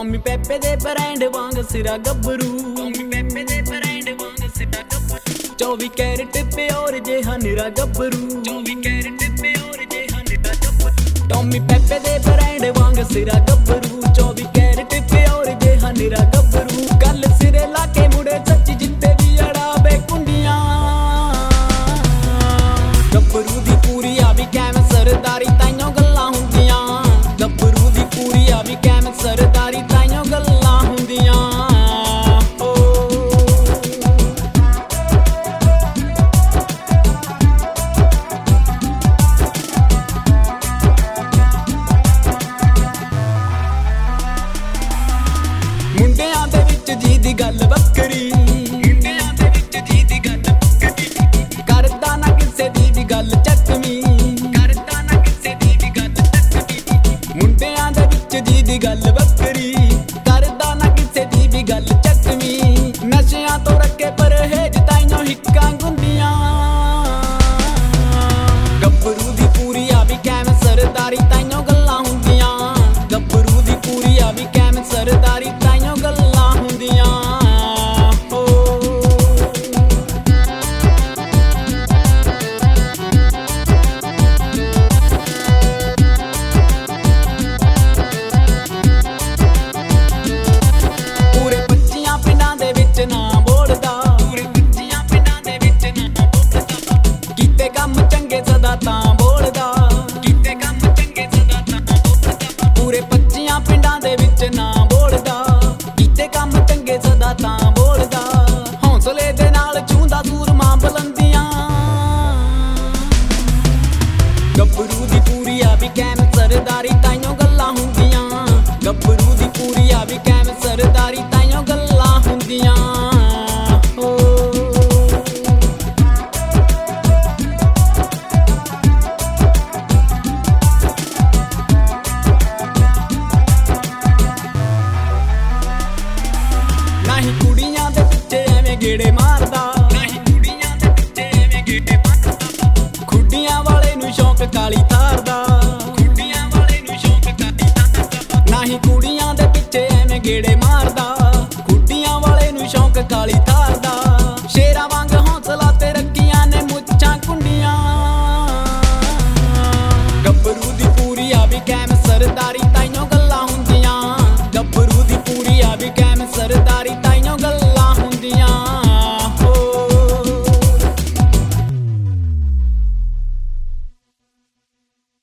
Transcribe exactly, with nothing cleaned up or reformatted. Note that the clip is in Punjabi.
ਟੌਮੀ ਪੈਪੇ ਦੇ ਬ੍ਰਾਂਡ ਵਾਂਗ ਸਿਰਾ ਗੱਭਰੂ, ਟੌਮੀ ਪੈਪੇ ਦੇ ਬ੍ਰਾਂਡ ਵਾਂਗ ਸਿਰਾ ਗੱਭਰੂ, ਚੌਵੀ ਕੈਰਟ ਪਿਓਰ ਜਿਹਾ ਨਿਰਾ ਗੱਭਰੂ, ਚੌਵੀ ਕੈਰਟ ਪਿਓਰ ਜਿਹਾ ਨਿਰਾ ਗੱਭਰੂ, ਟੌਮੀ ਪੈਪੇ ਦੇ ਬ੍ਰਾਂਡ ਵਾਂਗ ਸਿਰਾ ਗੱਭਰੂ, ਚੌਵੀ ਕੈਰਟ ਪਿਓਰ ਜਿਹਾ ਨਿਰਾ ਗੱਭਰੂ। ਗੱਲ ਸਿਰੇ ਲਾ ਕੇ ਮੁੜੇ ਸੱਚੀ ਜਿੱਤੇ ਵੀ ਅੜਾਵੇ ਕੁੰਡੀਆਂ, ਗੱਭਰੂ ਦੀ ਪੂਰੀ ਆ ਵੀ ਕੈਮ ਸਰਦਾਰੀ ਤਾਈਓ ਗੱਲਾਂ ਹੁੰਦੀਆਂ, ਗੱਭਰੂ ਦੀ ਪੂਰੀ ਆ ਵੀ ਕੈਮ ਸਰਦਾਰੀ ਤਾਈਓ ਗੱਲਾਂ ਹੁੰਦੀਆਂ। ਮੁੰਡਿਆਂ ਦੇ ਵਿੱਚ ਜੀ ਦੀ ਗੱਲ ਵੱਖਰੀ, ਮੁੰਡਿਆਂ ਦੇ ਵਿੱਚ ਜੀ ਦੀ ਗੱਲ ਵੱਖਰੀ, ਕਰਦਾ ਨਾ ਕਿਸੇ ਦੀ ਵੀ ਗੱਲ ਚੱਕਵੀਂ, ਕਰਦਾ ਨਾ ਕਿਸੇ ਦੀ ਵੀ ਗੱਲ ਚੱਕਵੀਂ। ਮੁੰਡਿਆਂ ਦੇ ਵਿੱਚ ਜੀ ਦੀ ਗੱਲ ਵੱਖਰੀ, ਕਰਦਾ ਨਾ ਕਿਸੇ ਦੀ ਵੀ ਗੱਲ ਚੱਕਵੀਂ। ਨਸ਼ਿਆਂ ਤੋਂ ਰੱਖੇ ਪਰਹੇਜ ਤਾਈਓ ਹਿੱਕਾਂ ਗੁੰਦੀਆਂ, ਗੱਭਰੂ ਦੀ ਪੂਰੀ ਆ ਵੀ ਕੈਮ ਸਰਦਾਰੀ ਤਾਈਓ ਗੱਲਾਂ ਹੁੰਦੀਆਂ, ਗੱਭਰੂ ਦੀ ਪੂਰੀ ਆ ਵੀ ਕੈਮ ਸਰਦਾਰੀ ਤਾਈਓ ਗੱਲਾਂ ਹੁੰਦੀਆਂ। ਪੂਰੇ ਪੱਚੀਆਂ ਪਿੰਡਾਂ ਦੇ ਵਿੱਚ ਨਾ ਬੋਲਦਾ, ਪੂਰੇ ਪੱਚੀਆਂ ਪਿੰਡਾਂ ਦੇ ਵਿੱਚ ਨਾ ਬੋਲਦਾ, ਕੀਤੇ ਕੰਮ ਚੰਗੇ ਸਦਾ ਤਾਂ ਬੋਲਦਾ, ਕੀਤੇ ਕੰਮ ਚੰਗੇ ਸਦਾ ਤਾਂ ਬੋਲਦਾ। ਪੂਰੇ ਪੱਚੀਆਂ ਪਿੰਡਾਂ ਦੇ ਵਿੱਚ ਨਾ ਬੋਲਦਾ, ਕੀਤੇ ਕੰਮ ਚੰਗੇ ਸਦਾ ਤਾਂ ਬੋਲਦਾ। ਹੌਸਲੇ ਦੇ ਨਾਲ ਛੂੰਦਾ ਸੂਰਮਾ ਬੁਲੰਦੀਆਂ, ਗੱਭਰੂ ਦੀ ਪੂਰੀ ਆ ਵੀ ਕੈਮ ਸਰਦਾਰੀ ਤਾਈਓ ਗੱਲਾਂ ਹੁੰਦੀਆਂ, ਗੱਭਰੂ ਦੀ ਪੂਰੀ ਆ ਵੀ ਕੈਮ ਸਰਦਾਰੀ ਤਾਈਓ ਗੱਲਾਂ ਹੁੰਦੀਆਂ। ਨਹੀਂ ਕੁੜੀਆਂ ਦੇ ਪਿੱਛੇ ਐਵੇਂ ਗੇੜੇ ਮਾਰਦਾ, ਨਹੀਂ ਕੁੜੀਆਂ ਦੇ ਪਿੱਛੇ ਐਵੇਂ ਗੇੜੇ ਮਾਰਦਾ, ਖੁੱਡੀਆਂ ਵਾਲੇ ਨੂੰ ਸ਼ੌਂਕ ਕਾਲੀ ਥਾਰ ਦਾ, ਖੁੱਡੀਆਂ ਵਾਲੇ ਨੂੰ ਸ਼ੌਂਕ ਕਾਲੀ ਥਾਰ ਦਾ। ਨਹੀਂ ਕੁੜੀਆਂ ਦੇ ਪਿੱਛੇ ਐਵੇਂ ਗੇੜੇ ਮਾਰਦਾ, ਖੁੱਡੀਆਂ ਵਾਲੇ ਨੂੰ ਸ਼ੌਂਕ ਕਾਲੀ ਥਾਰ ਦਾ। ਸ਼ੇਰਾਂ ਵਾਂਗ ਹੌਸਲਾ ਤੇ ਰੱਖੀਆਂ ਨੇ ਮੁੱਛਾਂ ਕੁੰਡੀਆਂ, ਗੱਭਰੂ ਦੀ ਪੂਰੀ ਆ ਵੀ ਕੈਮ ਸਰਦਾਰੀ ਤਾਈਓ ਗੱਲਾਂ ਹੁੰਦੀਆਂ, ਗੱਭਰੂ ਦੀ ਪੂਰੀ ਆ ਵੀ ਕੈਮ ਸਰਦਾਰੀ।